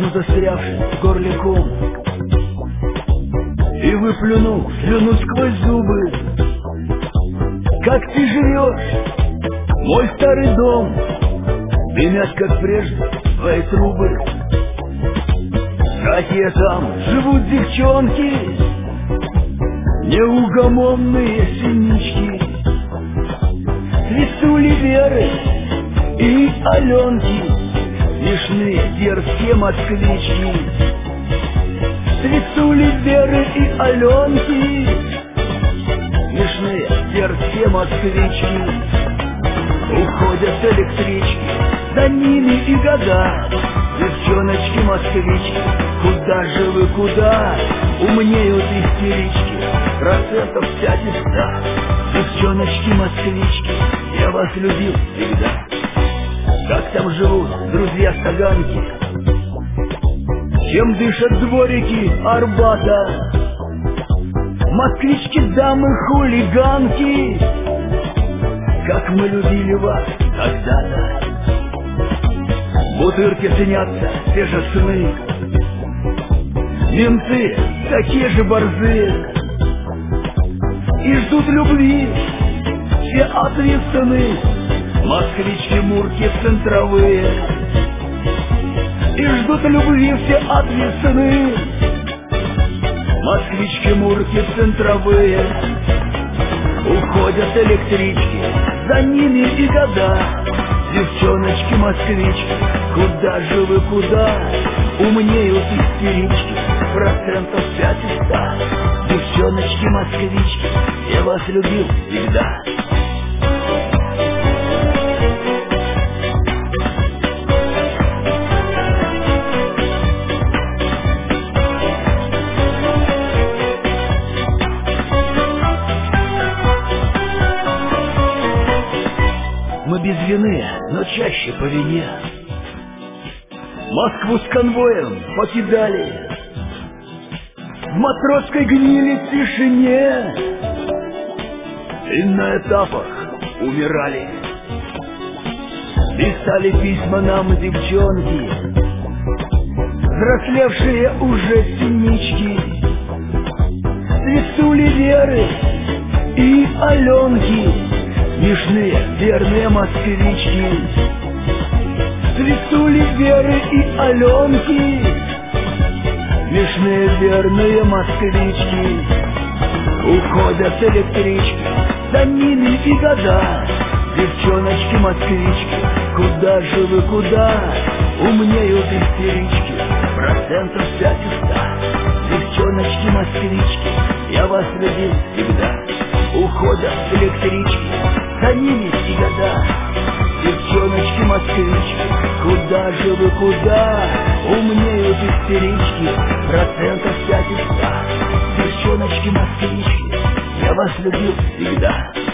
но застрявший в горле ком, и выплюнул слюну сквозь зубы. Как ты живешь, мой старый дом? Дымят, как прежде, твои трубы. Какие там живут девчонки, неугомонные синички, свистули Веры и Аленки, смешные дерзкие москвички. Свистули Веры и Аленки, смешные дерзкие москвички. Уходят электрички, за ними и года. Девчоночки-москвички, куда же вы, куда? Умнеют истерички, 50%. Девчоночки-москвички, я вас любил всегда. Как там живут друзья-стаганки? Чем дышат дворики Арбата? Москвички-дамы-хулиганки, как мы любили вас когда-то. В бутырке ценятся те же сны, менты такие же борзые, и ждут любви все ответственные москвички-мурки центровые. И ждут любви все ответственные москвички-мурки центровые. Уходят электрички, за ними и года. Девчоночки-москвички, куда же вы, куда? Умнеют истерички, 5%. Девчоночки-москвички, я вас любил всегда. Мы без вины, но чаще по вине Москву с конвоем покидали, в матросской гнили тишине, и на этапах умирали. Писали письма нам девчонки, взрослевшие уже синички. Свистули Веры и Аленки, смешные верные москвички. Свистули Веры и Аленки, смешные верные москвички. Уходят электрички, за ними и года. Девчоночки-москвички, куда же вы, куда? Умнеют истерички, 5%. Девчоночки-москвички, я вас любил всегда. Уходят электрички, за ними и года. Девчоночки-москвички, куда же вы, куда? Умнеют истерички, 5%. Девчоночки-москвички, я вас любил всегда.